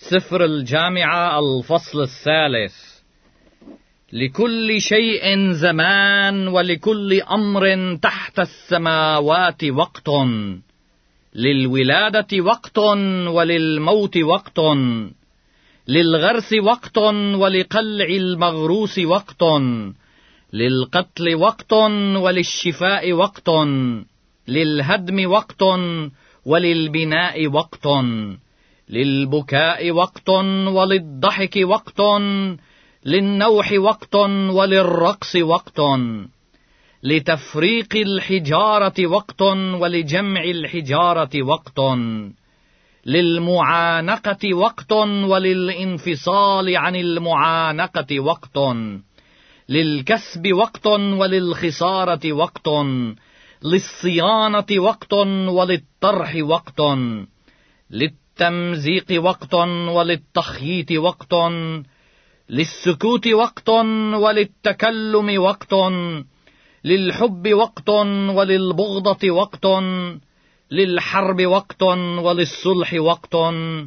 سفر الجامعة الفصل 3. لكل شيء زمان ولكل أمر تحت السماوات وقت، للولادة وقت وللموت وقت، للغرس وقت ولقلع المغروس وقت، للقتل وقت وللشفاء وقت، للهدم وقت وللبناء وقت، للبكاء وقت وللضحك وقت، للنوح وقت وللرقص وقت، لتفريق الحجارة وقت ولجمع الحجارة وقت، للمعانقة وقت وللانفصال عن المعانقة وقت، للكسب وقت وللخسارة وقت، للصيانة وقت وللطرح وقت، للتمزيق وقت وللتخييط وقت، للسكوت وقت وللتكلم وقت، للحب وقت وللبغضة وقت، للحرب وقت وللصلح وقت.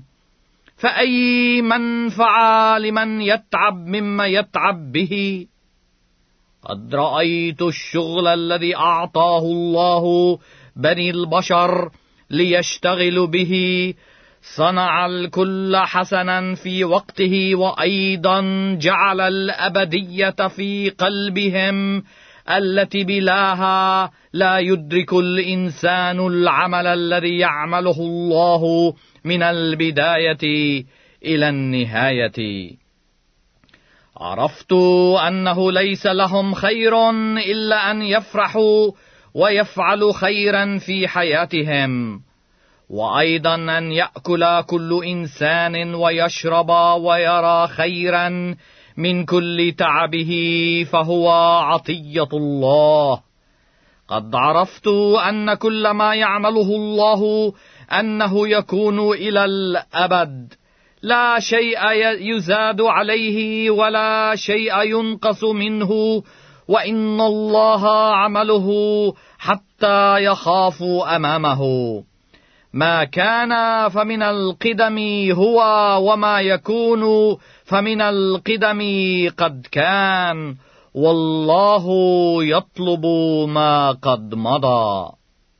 فأي منفعة لمن يتعب مما يتعب به؟ قد رأيت الشغل الذي أعطاه الله بني البشر ليشتغلوا به، صنع الكل حسنا في وقته، وأيضا جعل الأبدية في قلبهم التي بلاها لا يدرك الإنسان العمل الذي يعمله الله من البداية إلى النهاية. عرفت أنه ليس لهم خير إلا أن يفرحوا ويفعلوا خيرا في حياتهم، وأيضا أن يأكل كل إنسان ويشرب ويرى خيرا من كل تعبه، فهو عطية الله. قد عرفت أن كل ما يعمله الله أنه يكون إلى الأبد، لا شيء يزاد عليه ولا شيء ينقص منه، وإن الله عمله حتى يخافوا أمامه. ما كان فمن القدم هو، وما يكون فمن القدم قد كان، والله يطلب ما قد مضى.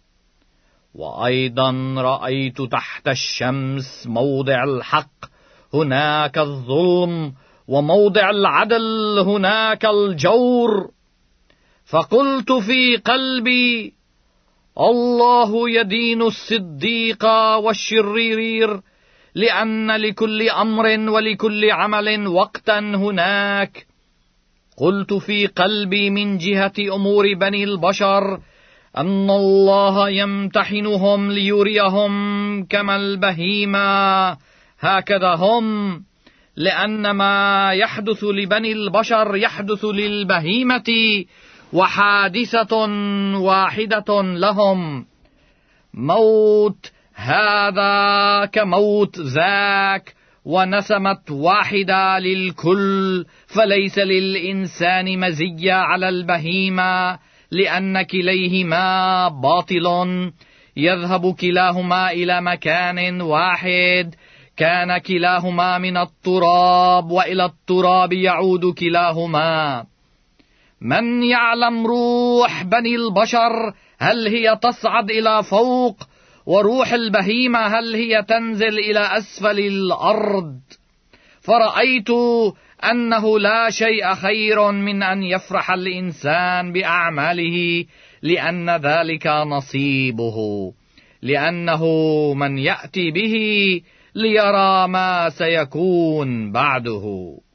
وأيضا رأيت تحت الشمس موضع الحق هناك الظلم، وموضع العدل هناك الجور. فقلت في قلبي: الله يدين الصديق والشرير، لأن لكل أمر ولكل عمل وقتا هناك. قلت في قلبي من جهة أمور بني البشر أن الله يمتحنهم ليريهم كما البهيمة هكذا هم، لأن ما يحدث لبني البشر يحدث للبهيمة، وحادثة واحدة لهم. موت هذا كموت ذاك، ونسمة واحدة للكل، فليس للإنسان مزية على البهيمة، لأن كليهما باطل، يذهب كلاهما إلى مكان واحد، كان كلاهما من التراب، وإلى التراب يعود كلاهما. من يعلم روح بني البشر هل هي تصعد إلى فوق، وروح البهيمة هل هي تنزل إلى أسفل الأرض؟ فرأيت أنه لا شيء خير من أن يفرح الإنسان بأعماله، لأن ذلك نصيبه، لأنه من يأتي به ليرى ما سيكون بعده.